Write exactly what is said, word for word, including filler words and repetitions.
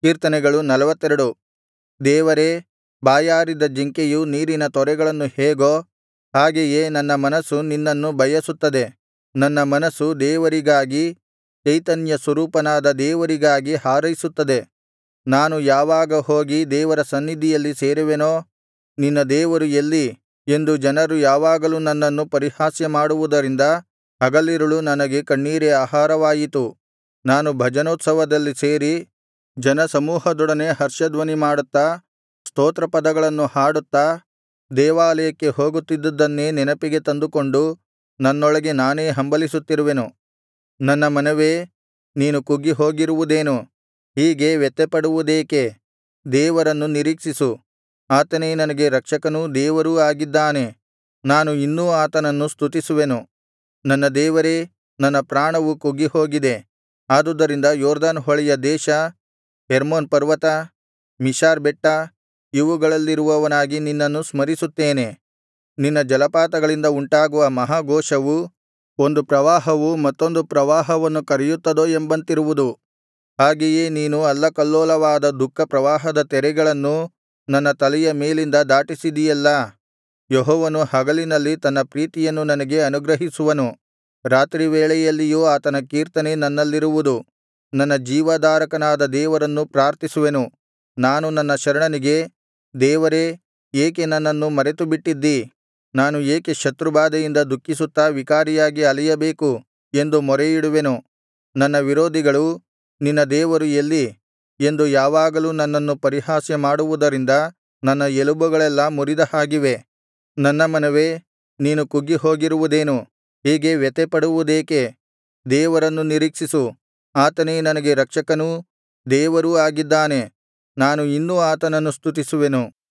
ಕೀರ್ತನೆಗಳು ನಲವತ್ತೆರಡು. ದೇವರೇ, ಬಾಯಾರಿದ ಜಿಂಕೆಯು ನೀರಿನ ತೊರೆಗಳನ್ನು ಹೇಗೋ ಹಾಗೆಯೇ ನನ್ನ ಮನಸ್ಸು ನಿನ್ನನ್ನು ಬಯಸುತ್ತದೆ. ನನ್ನ ಮನಸ್ಸು ದೇವರಿಗಾಗಿ, ಚೈತನ್ಯ ಸ್ವರೂಪನಾದ ದೇವರಿಗಾಗಿ ಹಾರೈಸುತ್ತದೆ. ನಾನು ಯಾವಾಗ ಹೋಗಿ ದೇವರ ಸನ್ನಿಧಿಯಲ್ಲಿ ಸೇರುವೆನೋ, ನಿನ್ನ ದೇವರು ಎಲ್ಲಿ ಎಂದು ಜನರು ಯಾವಾಗಲೂ ನನ್ನನ್ನು ಪರಿಹಾಸ್ಯ ಮಾಡುವುದರಿಂದ ಹಗಲಿರುಳು ನನಗೆ ಕಣ್ಣೀರೇ ಆಹಾರವಾಯಿತು. ನಾನು ಭಜನೋತ್ಸವದಲ್ಲಿ ಸೇರಿ ಜನಸಮೂಹದೊಡನೆ ಹರ್ಷಧ್ವನಿ ಮಾಡುತ್ತಾ, ಸ್ತೋತ್ರಪದಗಳನ್ನು ಹಾಡುತ್ತಾ ದೇವಾಲಯಕ್ಕೆ ಹೋಗುತ್ತಿದ್ದುದನ್ನೇ ನೆನಪಿಗೆ ತಂದುಕೊಂಡು ನನ್ನೊಳಗೆ ನಾನೇ ಹಂಬಲಿಸುತ್ತಿರುವೆನು. ನನ್ನ ಮನವೇ, ನೀನು ಕುಗ್ಗಿ ಹೋಗಿರುವುದೇನು? ಹೀಗೆ ವ್ಯಥೆಪಡುವುದೇಕೆ? ದೇವರನ್ನು ನಿರೀಕ್ಷಿಸು. ಆತನೇ ನನಗೆ ರಕ್ಷಕನೂ ದೇವರೂ ಆಗಿದ್ದಾನೆ. ನಾನು ಇನ್ನೂ ಆತನನ್ನು ಸ್ತುತಿಸುವೆನು. ನನ್ನ ದೇವರೇ, ನನ್ನ ಪ್ರಾಣವು ಕುಗ್ಗಿಹೋಗಿದೆ. ಆದುದರಿಂದ ಯೊರ್ದನ್ ಹೊಳೆಯ ದೇಶ, ಹೆರ್ಮೋನ್ ಪರ್ವತ, ಮಿಷಾರ್ ಬೆಟ್ಟ ಇವುಗಳಲ್ಲಿರುವವನಾಗಿ ನಿನ್ನನ್ನು ಸ್ಮರಿಸುತ್ತೇನೆ. ನಿನ್ನ ಜಲಪಾತಗಳಿಂದ ಉಂಟಾಗುವ ಮಹಾಘೋಷವು ಒಂದು ಪ್ರವಾಹವು ಮತ್ತೊಂದು ಪ್ರವಾಹವನ್ನು ಕರೆಯುತ್ತದೋ ಎಂಬಂತಿರುವುದು. ಹಾಗೆಯೇ ನೀನು ಅಲ್ಲಕಲ್ಲೋಲವಾದ ದುಃಖ ಪ್ರವಾಹದ ತೆರೆಗಳನ್ನು ನನ್ನ ತಲೆಯ ಮೇಲಿಂದ ದಾಟಿಸಿದಿಯಲ್ಲಾ. ಯೆಹೋವನು ಹಗಲಿನಲ್ಲಿ ತನ್ನ ಪ್ರೀತಿಯನ್ನು ನನಗೆ ಅನುಗ್ರಹಿಸುವನು, ರಾತ್ರಿವೇಳೆಯಲ್ಲಿಯೂ ಆತನ ಕೀರ್ತನೆ ನನ್ನಲ್ಲಿರುವುದು. ನನ್ನ ಜೀವಧಾರಕನಾದ ದೇವರನ್ನು ಪ್ರಾರ್ಥಿಸುವೆನು. ನಾನು ನನ್ನ ಶರಣನಿಗೆ, ದೇವರೇ, ಏಕೆ ನನ್ನನ್ನು ಮರೆತುಬಿಟ್ಟಿದ್ದೀ? ನಾನು ಏಕೆ ಶತ್ರುಬಾಧೆಯಿಂದ ದುಃಖಿಸುತ್ತಾ ವಿಕಾರಿಯಾಗಿ ಅಲೆಯಬೇಕು ಎಂದು ಮೊರೆಯಿಡುವೆನು. ನನ್ನ ವಿರೋಧಿಗಳು, ನಿನ್ನ ದೇವರು ಎಲ್ಲಿ ಎಂದು ಯಾವಾಗಲೂ ನನ್ನನ್ನು ಪರಿಹಾಸ್ಯ ಮಾಡುವುದರಿಂದ ನನ್ನ ಎಲುಬುಗಳೆಲ್ಲಾ ಮುರಿದ ಹಾಗಿವೆ. ನನ್ನ ಮನವೇ, ನೀನು ಕುಗ್ಗಿಹೋಗಿರುವುದೇನು? ಹೀಗೆ ವ್ಯಥೆಪಡುವುದೇಕೆ? ದೇವರನ್ನು ನಿರೀಕ್ಷಿಸು. ಆತನೇ ನನಗೆ ರಕ್ಷಕನೂ ದೇವರೂ ಆಗಿದ್ದಾನೆ. ನಾನು ಇನ್ನೂ ಆತನನ್ನು ಸ್ತುತಿಸುವೆನು.